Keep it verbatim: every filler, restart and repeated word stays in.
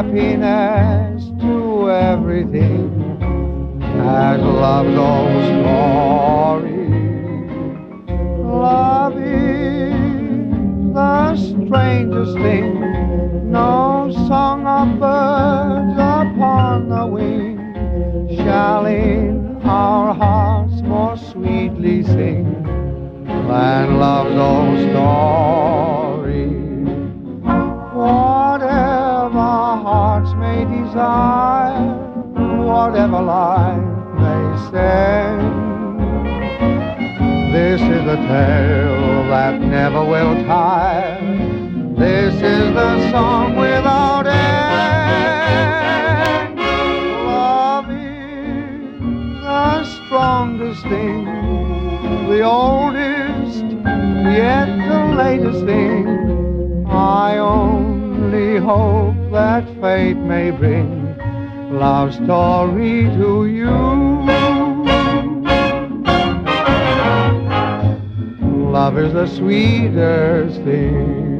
happiness to everything, as love's old story. Love is the strangest thing, no song of birds upon the wing shall in our hearts more sweetly sing than love's old story. Whatever hearts may desire, whatever life may send, this is a tale that never will tire. This is the song without end. Love is the strongest thing, the oldest, yet the latest thing. I only hope that fate may bring love's story to you. Love is the sweetest thing.